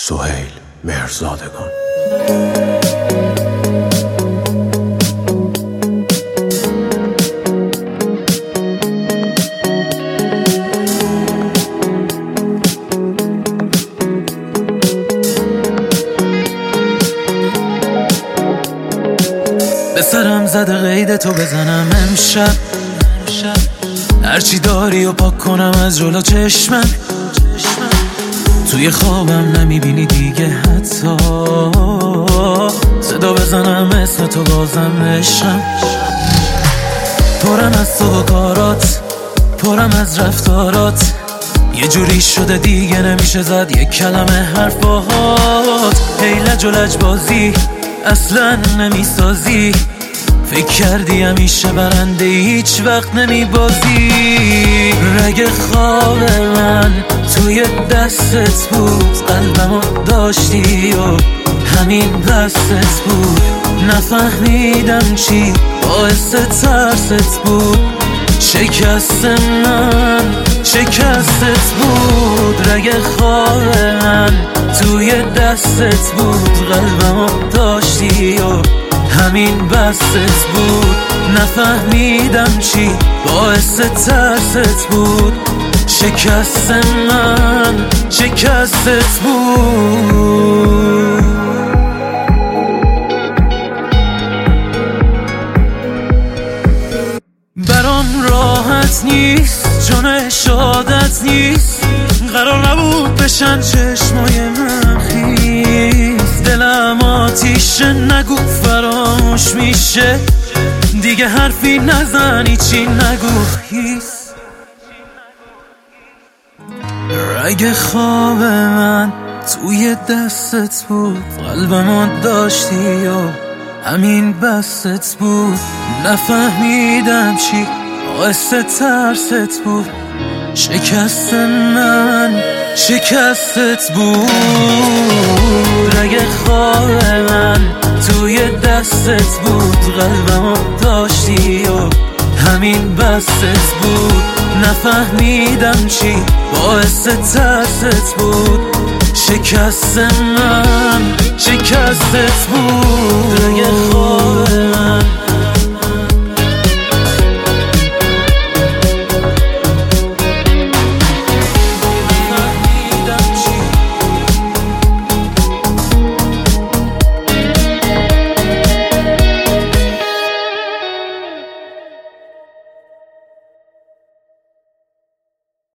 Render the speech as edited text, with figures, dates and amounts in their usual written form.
سهیل مهرزادگان. به سرم زده قید تو بزنم امشب، هرچی داری و پاک کنم از جلو چشمم. توی خوابم نمیبینی دیگه حتی، صدا بزنم اسم تو بازم عشقم. پرم از تو و کارات، پرم از رفتارات، یه جوری شده دیگه نمیشه زد یک کلمه حرف باهات. هیلج و لجبازی اصلا نمیسازی، فکر کردی همیشه برنده هیچ وقت نمیبازی. رگ خواب من توی دستت بود، قلبمو داشتی و همین بستت بود. نفهمیدم چی باعث ترست بود، شکست من شکستت بود. رگ خواب من توی دستت بود، قلبمو داشتی و همین بستت بود. نفهمیدم چی باعث ترست بود، شکست من شکستت بود. برام راحت نیست، جون شادت نیست، قرار نبود بشن چشمای من خیس. دلم آتیشه نگو فراموش میشه، دیگه حرفی نزنی چی نگو هیس. رگ خواب من توی دستت بود، قلبمو داشتی و همین بستت بود. نفهمیدم چی باعث ترست بود، شکست من شکستت بود. رگ خواب من توی دستت بود، قلبمو داشتی و همین بستت بود. نفهمیدم چی باعث ترست بود، شکست من شکستت بود. رگ خواب من